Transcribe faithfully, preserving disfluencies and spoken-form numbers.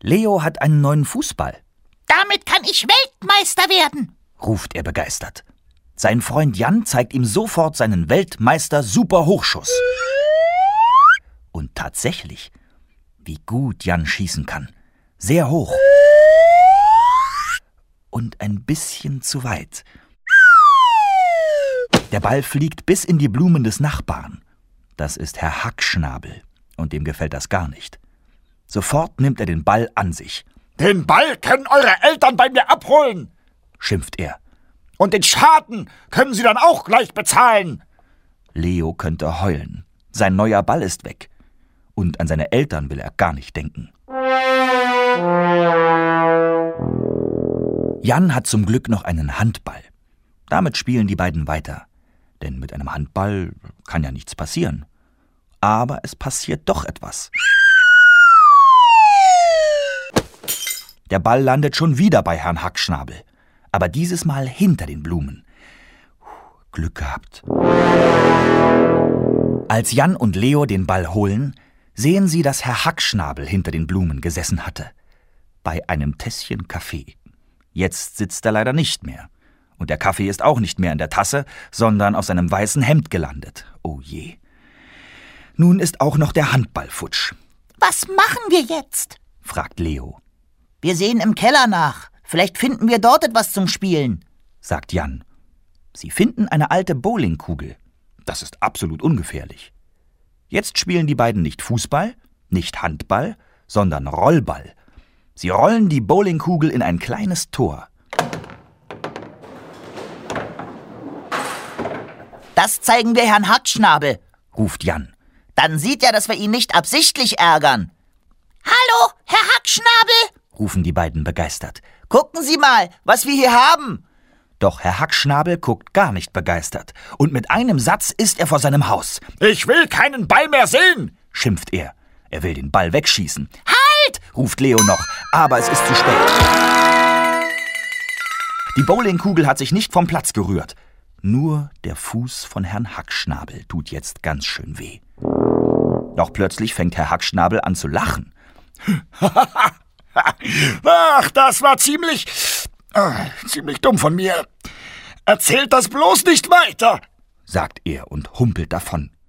Leo hat einen neuen Fußball. Damit kann ich Weltmeister werden, ruft er begeistert. Sein Freund Jan zeigt ihm sofort seinen Weltmeister-Super-Hochschuss. Und tatsächlich, wie gut Jan schießen kann. Sehr hoch. Und ein bisschen zu weit. Der Ball fliegt bis in die Blumen des Nachbarn. Das ist Herr Hackschnabel. Und dem gefällt das gar nicht. Sofort nimmt er den Ball an sich. Den Ball können eure Eltern bei mir abholen, schimpft er. Und den Schaden können sie dann auch gleich bezahlen. Leo könnte heulen. Sein neuer Ball ist weg. Und an seine Eltern will er gar nicht denken. Jan hat zum Glück noch einen Handball. Damit spielen die beiden weiter. Denn mit einem Handball kann ja nichts passieren. Aber es passiert doch etwas. Der Ball landet schon wieder bei Herrn Hackschnabel. Aber dieses Mal hinter den Blumen. Glück gehabt. Als Jan und Leo den Ball holen, sehen sie, dass Herr Hackschnabel hinter den Blumen gesessen hatte. Bei einem Tässchen Kaffee. Jetzt sitzt er leider nicht mehr. Und der Kaffee ist auch nicht mehr in der Tasse, sondern auf seinem weißen Hemd gelandet. Oh je. Nun ist auch noch der Handball futsch. Was machen wir jetzt? Fragt Leo. Wir sehen im Keller nach. Vielleicht finden wir dort etwas zum Spielen, sagt Jan. Sie finden eine alte Bowlingkugel. Das ist absolut ungefährlich. Jetzt spielen die beiden nicht Fußball, nicht Handball, sondern Rollball. Sie rollen die Bowlingkugel in ein kleines Tor. Das zeigen wir Herrn Hackschnabel, ruft Jan. Dann sieht er, dass wir ihn nicht absichtlich ärgern. Hallo, Herr Hackschnabel, rufen die beiden begeistert. Gucken Sie mal, was wir hier haben. Doch Herr Hackschnabel guckt gar nicht begeistert. Und mit einem Satz ist er vor seinem Haus. Ich will keinen Ball mehr sehen, schimpft er. Er will den Ball wegschießen. Halt, ruft Leo noch, aber es ist zu spät. Die Bowlingkugel hat sich nicht vom Platz gerührt. Nur der Fuß von Herrn Hackschnabel tut jetzt ganz schön weh. Doch plötzlich fängt Herr Hackschnabel an zu lachen. Ach, das war ziemlich, äh, ziemlich dumm von mir. Erzählt das bloß nicht weiter, sagt er und humpelt davon.